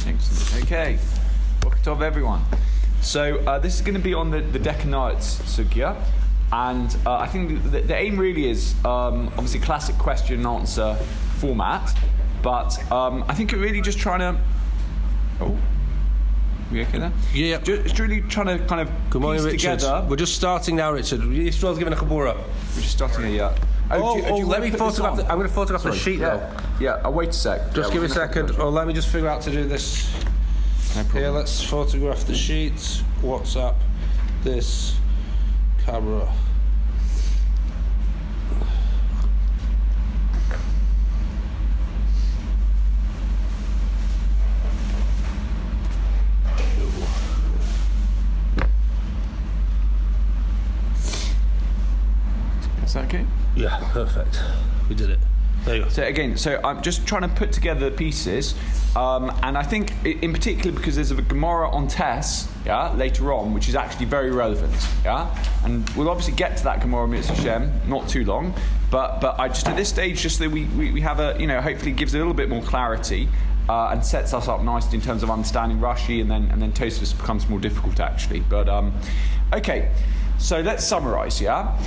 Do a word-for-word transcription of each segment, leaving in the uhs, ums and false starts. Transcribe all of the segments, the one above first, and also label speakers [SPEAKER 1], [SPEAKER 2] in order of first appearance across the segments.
[SPEAKER 1] Excellent. Okay. Boker Tov, everyone. So uh, this is going to be on the, the Dekanayotz Sugya. And uh, I think the, the aim really is um, obviously classic question and answer format. But um, I think we're really just trying to... Oh. We okay there?
[SPEAKER 2] Yeah.
[SPEAKER 1] Just really trying to kind of
[SPEAKER 2] Good morning,
[SPEAKER 1] piece
[SPEAKER 2] Richard.
[SPEAKER 1] together.
[SPEAKER 2] We're just starting now, Richard. You're still giving a Kabura.
[SPEAKER 1] We're just starting here, yeah.
[SPEAKER 2] Oh,
[SPEAKER 1] Oh, do you-
[SPEAKER 2] oh,
[SPEAKER 1] do you
[SPEAKER 2] let
[SPEAKER 1] wanna
[SPEAKER 2] me
[SPEAKER 1] put this
[SPEAKER 2] photograph.
[SPEAKER 1] on?
[SPEAKER 2] The, I'm going to photograph the
[SPEAKER 1] Sorry,
[SPEAKER 2] sheet
[SPEAKER 1] yeah.
[SPEAKER 2] though.
[SPEAKER 1] Yeah, I'll wait a sec.
[SPEAKER 2] Just
[SPEAKER 1] yeah,
[SPEAKER 2] give me
[SPEAKER 1] we're
[SPEAKER 2] a
[SPEAKER 1] gonna
[SPEAKER 2] second.
[SPEAKER 1] photograph.
[SPEAKER 2] Or let me just figure out to do this.
[SPEAKER 1] No problem.
[SPEAKER 2] Here, let's photograph the sheet. WhatsApp this camera.
[SPEAKER 1] Is that okay?
[SPEAKER 2] Yeah, perfect. We did it. There you go.
[SPEAKER 1] So again, so I'm just trying to put together the pieces, um, and I think i- in particular because there's a Gemara on Tess, yeah, later on, which is actually very relevant, yeah, and we'll obviously get to that Gemara Mitzvah Shem, not too long, but but I just at this stage just that we, we we have a you know hopefully gives a little bit more clarity. Uh, and sets us up nicely in terms of understanding Rashi, and then and then Tosfos becomes more difficult actually. But um, okay, so let's summarise. Yeah,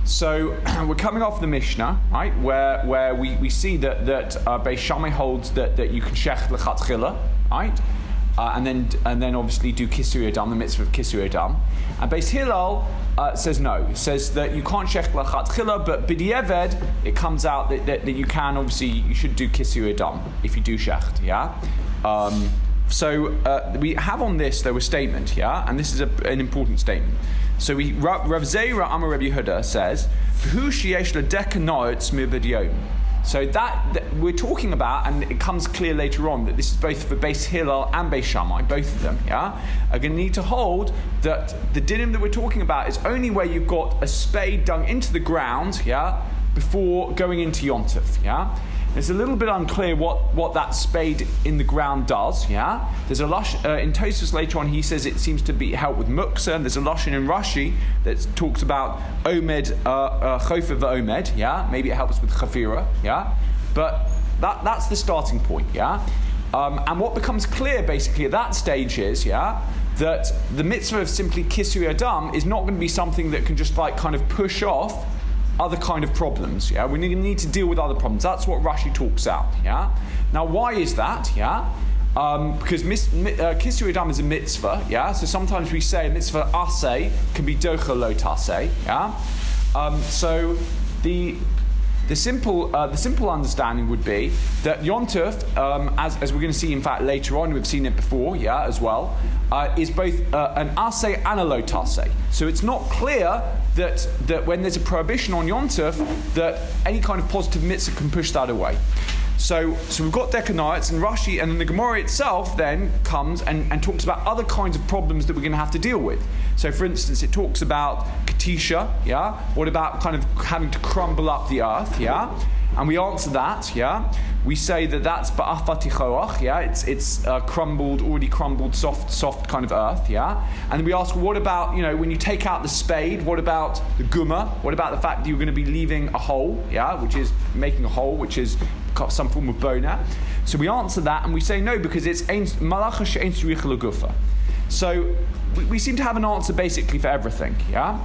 [SPEAKER 1] so we're coming off the Mishnah, right, where where we, we see that that uh, Beis Shammai holds that, that you can shech lechatchila, right, uh, and then and then obviously do Kisui Adam, the mitzvah of Kisui Adam, and Beis Hillel uh, says no, it says that you can't shech lechatchila, but b'di'eved it comes out that, that, that you can obviously you should do Kisui Adam if you do shecht, yeah. Um, so uh, we have on this though a statement, yeah, and this is a, an important statement. So we Rav Zeira Amar Rabbi Yehuda says, "Who sheyesh ledekanayotz mi'b'diyom." So that, that we're talking about, and it comes clear later on that this is both for Beis Hillel and Beis Shammai, both of them, yeah, are going to need to hold that the dinim that we're talking about is only where you've got a spade dug into the ground, yeah, before going into Yontif, yeah. It's a little bit unclear what, what that spade in the ground does, yeah. There's a lush uh, in Tosfos later on. He says it seems to be help with muksa, and there's a lashon in Rashi that talks about omed, uh, chofer uh, v'omed, yeah. Maybe it helps with chafira, yeah. But that that's the starting point, yeah. Um, and what becomes clear basically at that stage is, yeah, that the mitzvah of simply kisui adam is not going to be something that can just like kind of push off other kind of problems, yeah? We need to deal with other problems. That's what Rashi talks out, yeah? Now, why is that, yeah? Um, because mis- mi- uh, Kisui Adam is a mitzvah, yeah? So sometimes we say mitzvah aseh can be docha lo taseh, yeah? Um, so the the simple uh, the simple understanding would be that Yontef, um, as, as we're going to see in fact later on, we've seen it before, yeah, as well, uh, is both uh, an aseh and a lo taseh. So it's not clear that that when there's a prohibition on Yontef, that any kind of positive mitzvah can push that away. So, so we've got Dekanayotz and Rashi, and then the Gemara itself then comes and, and talks about other kinds of problems that we're going to have to deal with. So, for instance, it talks about Katisha, yeah? What about kind of having to crumble up the earth, yeah? And we answer that, yeah? We say that that's ba'afatichoach, yeah? It's it's uh, crumbled, already crumbled, soft, soft kind of earth, yeah? And we ask, well, what about, you know, when you take out the spade, what about the guma? What about the fact that you're going to be leaving a hole, yeah? Which is making a hole, which is some form of bona. So we answer that and we say no, because it's malacha she'ein tzrich legufa. So we, we seem to have an answer basically for everything, yeah?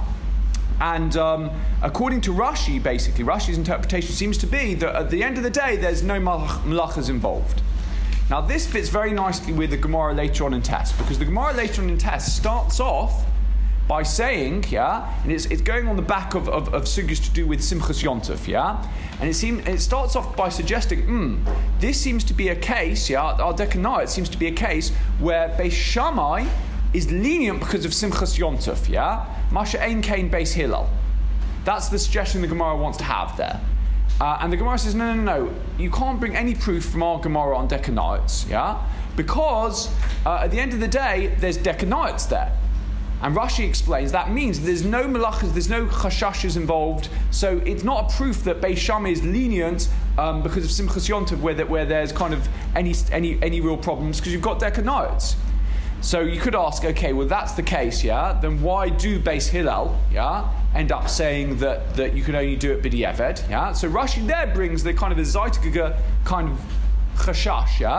[SPEAKER 1] And um, according to Rashi, basically, Rashi's interpretation seems to be that at the end of the day, there's no malach- malachas involved. Now this fits very nicely with the Gemara later on in Tess, because the Gemara later on in Tess starts off by saying, yeah, and it's it's going on the back of, of, of sugyas to do with Simchas Yontef, yeah, and it seems it starts off by suggesting, hmm, this seems to be a case, yeah, our Dekanayot seems to be a case where Beis Shammai is lenient because of Simchas Yontef, yeah, Masha Ein Kain Beis Hillel. That's the suggestion the Gemara wants to have there. Uh, and the Gemara says, no, no, no, no, you can't bring any proof from our Gemara on Dekanayot, yeah, because uh, at the end of the day, there's Dekanayot there. And Rashi explains that means there's no malachas, there's no chashashas involved, so it's not a proof that Beis Shammai is lenient um, because of Simchas Yontef, where, that, where there's kind of any any any real problems, because you've got Dekanayot. So you could ask, okay, well that's the case, yeah, then why do Beis Hillel, yeah, end up saying that, that you can only do it b'di'eved, yeah? So Rashi there brings the kind of a Zaitiga kind of chashash, yeah,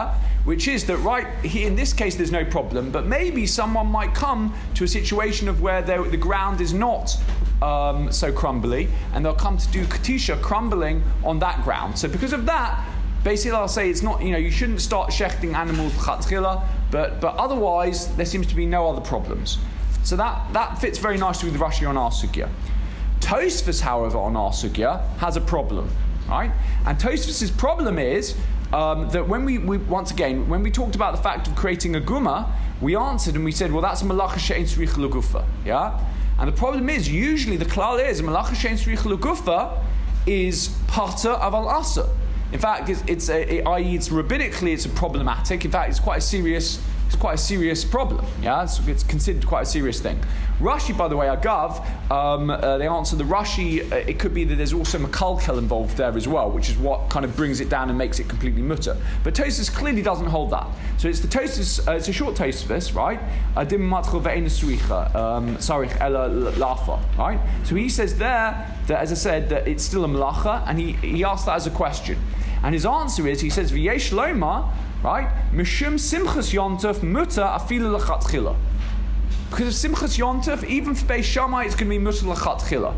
[SPEAKER 1] which is that, right, he, in this case there's no problem, but maybe someone might come to a situation of where the ground is not um, so crumbly, and they'll come to do katisha, crumbling on that ground. So because of that, basically I'll say it's not, you know, you shouldn't start shechting animals chatchila, but but otherwise there seems to be no other problems. So that, that fits very nicely with Rashi on our sugya. Tosfos, however, on our sugya has a problem, right? And Tosfos's problem is um, that when we, we, once again, when we talked about the fact of creating a guma, we answered and we said, well, that's a malacha she'ein tzrich legufa, yeah? And the problem is, usually the klal is, a malacha she'ein tzrich legufa is pata aval asa. In fact, it's, it's a, it, that is, it's rabbinically, it's a problematic. In fact, it's quite a serious It's quite a serious problem, yeah? It's, it's considered quite a serious thing. Rashi, by the way, Agav, um, uh, they answer the Rashi, uh, it could be that there's also Makalkel involved there as well, which is what kind of brings it down and makes it completely mutter. But Tosfos clearly doesn't hold that. So it's the Tosfos, uh, it's a short Tosfos, right? Adim matchel ve'ein suicha, sarich ela lafa, right? So he says there that, as I said, that it's still a malacha, and he, he asked that as a question. And his answer is, he says, v'yesh loma, right? Mishum simchas yontov muta afilu lechatchila. Because of simchas yontov, even for Beis Shammai, it's going to be muta lechatchila.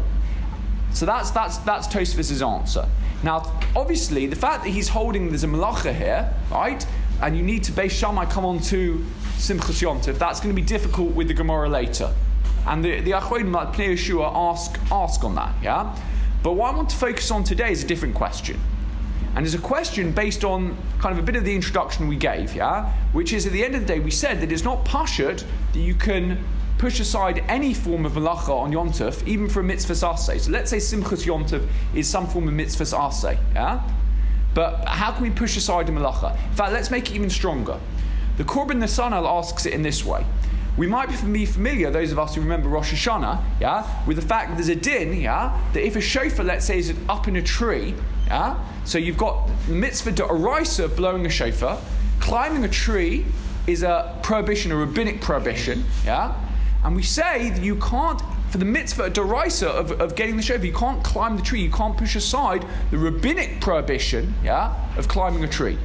[SPEAKER 1] So that's that's that's Tosfos' answer. Now, obviously, the fact that he's holding there's a malacha here, right? And you need to Beis Shammai come on to simchas yontov. That's going to be difficult with the Gemara later. And the the Achronim like Pnei Yeshua ask ask on that, yeah. But what I want to focus on today is a different question. And it's a question based on kind of a bit of the introduction we gave, yeah? Which is, at the end of the day, we said that it's not pashut that you can push aside any form of malacha on Yom Tov, even for a mitzvah aseh. So let's say Simchas Yom Tov is some form of mitzvah aseh, yeah? But how can we push aside a malacha? In fact, let's make it even stronger. The Korban Nesanel asks it in this way. We might be familiar, those of us who remember Rosh Hashanah, yeah, with the fact that there's a din, yeah, that if a shofar, let's say, is up in a tree, yeah, so you've got the mitzvah d'oraisa of blowing a shofar, climbing a tree is a prohibition, a rabbinic prohibition, yeah, and we say that you can't, for the mitzvah d'oraisa of, of getting the shofar, you can't climb the tree, you can't push aside the rabbinic prohibition, yeah, of climbing a tree.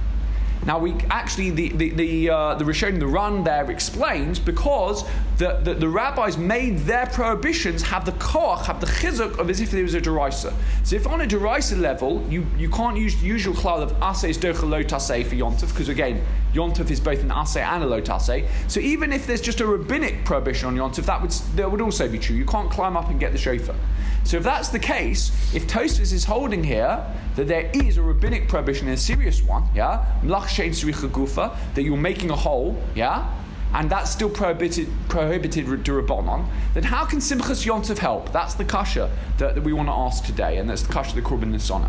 [SPEAKER 1] Now, we actually, the the the, uh, the Rishonim, the Ran there explains, because the, the, the rabbis made their prohibitions have the koach, have the chizuk of as if there was a deraisa. So if on a deraisa level, you, you can't use the usual klal of aseh is docha lo taseh for Yom Tov, because again, Yom Tov is both an aseh and a lo taseh. So even if there's just a rabbinic prohibition on Yom Tov, that would, that would also be true. You can't climb up and get the shofar. So if that's the case, if Tosfos is holding here that there is a rabbinic prohibition, a serious one, yeah, mlach shein tzricha gufa, that you're making a hole, yeah, and that's still prohibited prohibited d'Rabbanan, then how can Simchas Yom Tov help? That's the kasha that, that we want to ask today, and that's the kasha of the Korban Nesanel.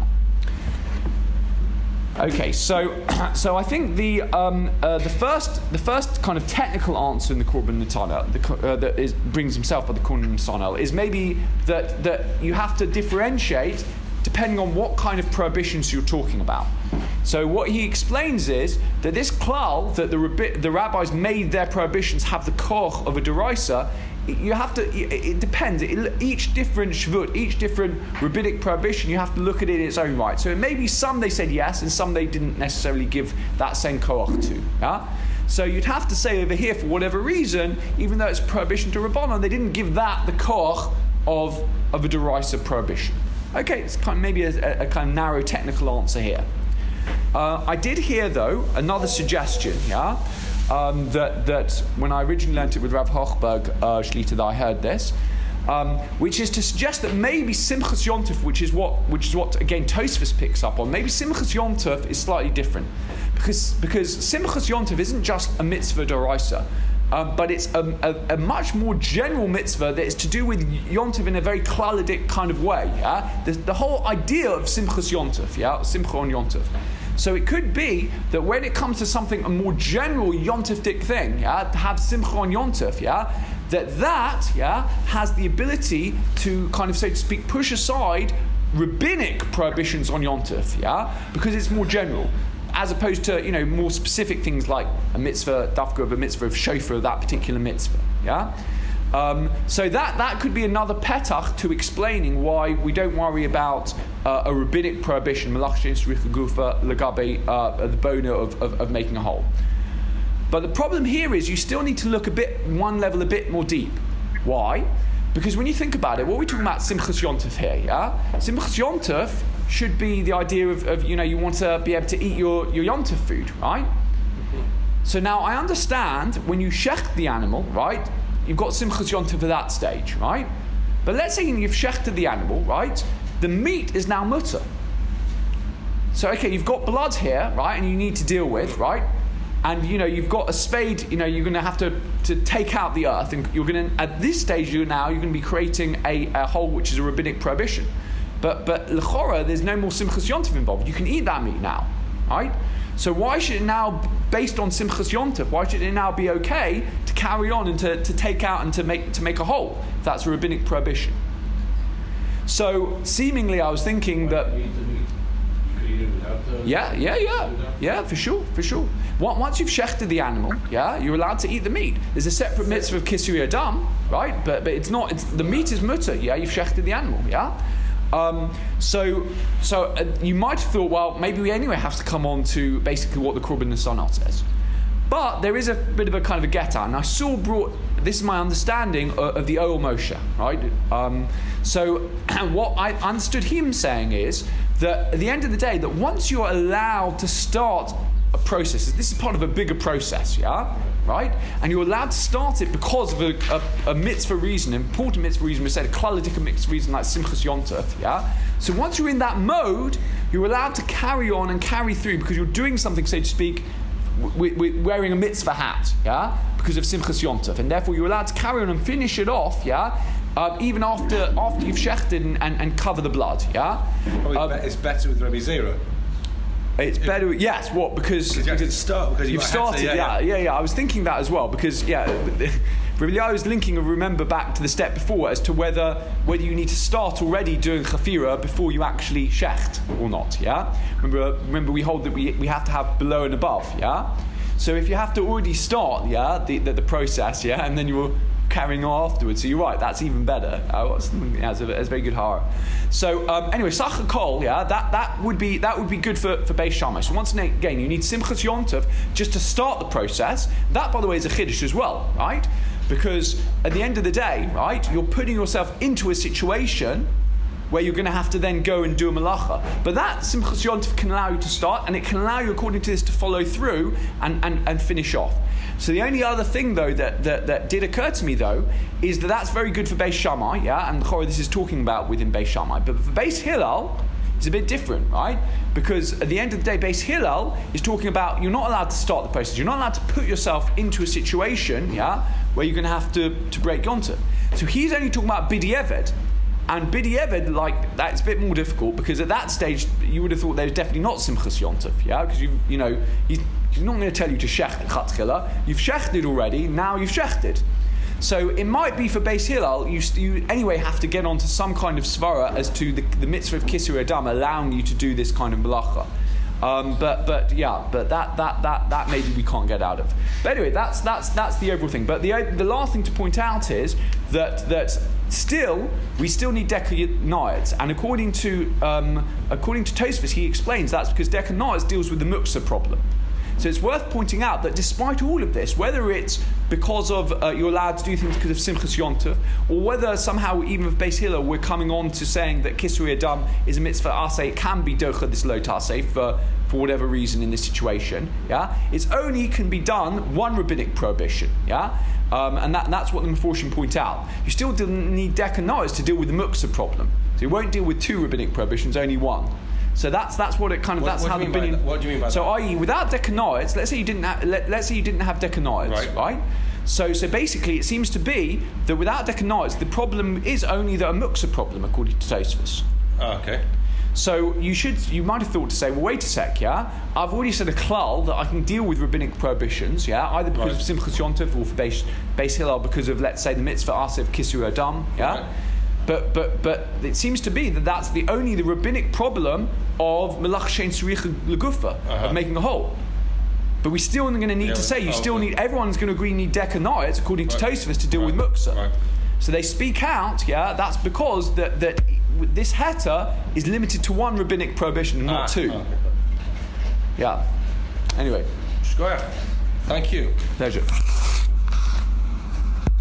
[SPEAKER 1] Okay, so so I think the um, uh, the first the first kind of technical answer in the Korban Nesanel uh, that is, brings himself by the Korban Nesanel is maybe that that you have to differentiate depending on what kind of prohibitions you're talking about. So what he explains is that this klal that the rabbi, the rabbis made their prohibitions have the koch of a deraisa. You have to, it depends, each different shvut, each different rabbinic prohibition, you have to look at it in its own right. So it may be some they said yes, and some they didn't necessarily give that same koach to. Yeah? So you'd have to say over here, for whatever reason, even though it's prohibition to Rabbanon, they didn't give that the koach of, of a deraisa prohibition. Okay, it's kind of maybe a, a kind of narrow technical answer here. Uh, I did hear, though, another suggestion, yeah? Um, that that when I originally learnt it with Rav Hochberg uh, Shlita, that I heard this, um, which is to suggest that maybe Simchas Yom Tov, which is what which is what again Tosfos picks up on, maybe Simchas Yom Tov is slightly different, because because Simchas Yom Tov isn't just a mitzvah d'oraisa, um, but it's a, a, a much more general mitzvah that is to do with Yom Tov in a very klalidic kind of way. Yeah, the, the whole idea of Simchas Yom Tov, yeah, Simcha on Yom Tov. So it could be that when it comes to something, a more general Yom Tovdik thing, yeah, to have Simcha on Yom Tov, yeah, that that, yeah, has the ability to kind of, so to speak, push aside rabbinic prohibitions on Yom Tov, yeah, because it's more general, as opposed to, you know, more specific things like a mitzvah, dafka of a mitzvah of shofar, that particular mitzvah, yeah. Um, so that, that could be another petach to explaining why we don't worry about uh, a rabbinic prohibition, malach she'ein tzricha gufa, legabe, uh, the bona of, of, of making a hole. But the problem here is you still need to look a bit, one level a bit more deep. Why? Because when you think about it, what are we talking about Simchas Yontov here, yeah? Simchas Yontov should be the idea of, of, you know, you want to be able to eat your, your Yontov food, right? So now I understand when you shecht the animal, right? You've got Simchas Yontov at that stage, right? But let's say you've shechted the animal, right? The meat is now mutter. So, okay, you've got blood here, right? And you need to deal with, right? And, you know, you've got a spade, you know, you're going to have to, to take out the earth. And you're going to, at this stage, you're now, you're going to be creating a, a hole which is a rabbinic prohibition. But, but l'chora, there's no more Simchas Yontov involved. You can eat that meat now, right? So why should it now, based on Simchas Yontov, why should it now be okay to carry on and to, to take out and to make to make a hole? If that's a rabbinic prohibition. So seemingly, I was thinking that. Yeah, yeah, yeah, yeah, for sure, for sure. Once you've shechted the animal, yeah, you're allowed to eat the meat. There's a separate mitzvah of kisui adam, right? But but it's not. It's the meat is mutter. Yeah, you've shechted the animal. Yeah. Um, so, so uh, you might have thought, well, maybe we anyway have to come on to basically what the Korban Nesanah says. But there is a bit of a kind of a get out, and I saw brought. This is my understanding of, of the Oel Moshe, right? Um, so, what I understood him saying is that at the end of the day, that once you're allowed to start a process, this is part of a bigger process, yeah, right? And you're allowed to start it because of a, a, a mitzvah reason, an important mitzvah reason. We said a klaladik mitzvah reason like Simchas Yontov, yeah. So once you're in that mode, you're allowed to carry on and carry through because you're doing something, so to speak, w- w- wearing a mitzvah hat, yeah, because of Simchas Yontov, and therefore you're allowed to carry on and finish it off, yeah. Uh, even after after you've shechted and, and, and cover the blood, yeah.
[SPEAKER 3] Probably
[SPEAKER 1] um,
[SPEAKER 3] it's better with Rabbi Zera.
[SPEAKER 1] It's better, yes. What? Because,
[SPEAKER 3] because you have to start because you
[SPEAKER 1] you've started.
[SPEAKER 3] to, yeah,
[SPEAKER 1] yeah,
[SPEAKER 3] yeah,
[SPEAKER 1] yeah, yeah. I was thinking that as well because, yeah, really, I was linking. Remember back to the step before as to whether whether you need to start already doing chafira before you actually shecht or not. Yeah. Remember, remember, we hold that we we have to have below and above. Yeah. So if you have to already start, yeah, the the, the process, yeah, and then you're carrying on afterwards. So you're right, that's even better. Uh, yeah, it's, a, it's a very good hara. So um, anyway, Sachar Kol, yeah, that, that would be that would be good for, for Beis Shammai. So once again, you need Simchas Yontov just to start the process. That, by the way, is a chiddush as well, right? Because at the end of the day, right, you're putting yourself into a situation where you're going to have to then go and do a malacha. But that Simchas Yontov can allow you to start, and it can allow you, according to this, to follow through and, and, and finish off. So the only other thing, though, that, that, that did occur to me, though, is that that's very good for Beis Shammai, yeah, and Chorah, this is talking about within Beis Shammai. But for Beis Hillel, it's a bit different, right? Because at the end of the day, Beis Hillel is talking about you're not allowed to start the process. You're not allowed to put yourself into a situation, yeah, where you're going to have to, to break Yontov. So he's only talking about B'di'evad. And B'di'evad, like, that's a bit more difficult because at that stage you would have thought there's definitely not Simchas Yontov, yeah? Because, you you know, he's, he's not going to tell you to shecht chatchila. You've shechted already, now you've shechted. So it might be for Beis Hillel, you, you anyway have to get onto some kind of svara as to the, the mitzvah of Kisur Adam allowing you to do this kind of malacha. Um, but but yeah, but that that that that maybe we can't get out of. But anyway, that's that's that's the overall thing. But the the last thing to point out is that that still we still need dekanayot, and according to um, according to Tosfos, he explains that's because dekanayot deals with the muksa problem. So it's worth pointing out that despite all of this, whether it's because of uh, you're allowed to do things because of Simchas Yontov, or whether somehow even with Beis Hillel we're coming on to saying that Kisui Adam is a mitzvah aseh, it can be docha this lo taseh for for whatever reason in this situation, yeah, it's only can be done one rabbinic prohibition, yeah, um, and that and that's what the Meforshim point out. You still need dekanayos to deal with the muksa problem, so you won't deal with two rabbinic prohibitions, only one. So that's that's what it kind of
[SPEAKER 3] what,
[SPEAKER 1] that's
[SPEAKER 3] what
[SPEAKER 1] how the
[SPEAKER 3] opinion. What do you mean by
[SPEAKER 1] so
[SPEAKER 3] that?
[SPEAKER 1] So, that? that is, without dekanayos, let's say you didn't have, let, let's say you didn't have dekanayos,
[SPEAKER 3] right?
[SPEAKER 1] right? So, so basically, it seems to be that without dekanayos, the problem is only the a muksa problem, according to Tosfos.
[SPEAKER 3] Oh, okay.
[SPEAKER 1] So you should, you might have thought to say, well, wait a sec, yeah, I've already said a klal that I can deal with rabbinic prohibitions, yeah, either because
[SPEAKER 3] right.
[SPEAKER 1] of Simchas Yontov or for Beis, Beis Hillel because of, let's say, the mitzvah aseh Kisur Adam, yeah. Right. But but but it seems to be that that's the only the rabbinic problem of melach she'ein tzricha legufa, of making a hole. But we still are going to need
[SPEAKER 3] Yeah,
[SPEAKER 1] to say, you
[SPEAKER 3] oh,
[SPEAKER 1] still
[SPEAKER 3] okay.
[SPEAKER 1] need, everyone's going to agree you need Dekanayat, according to
[SPEAKER 3] Right.
[SPEAKER 1] Tosfos, to deal
[SPEAKER 3] Right.
[SPEAKER 1] with Muksa.
[SPEAKER 3] Right.
[SPEAKER 1] So they speak out, yeah, that's because that, that this heter is limited to one rabbinic prohibition and not
[SPEAKER 3] Ah,
[SPEAKER 1] two.
[SPEAKER 3] okay.
[SPEAKER 1] Yeah. Anyway,
[SPEAKER 3] Shkoyach. Thank you.
[SPEAKER 1] pleasure.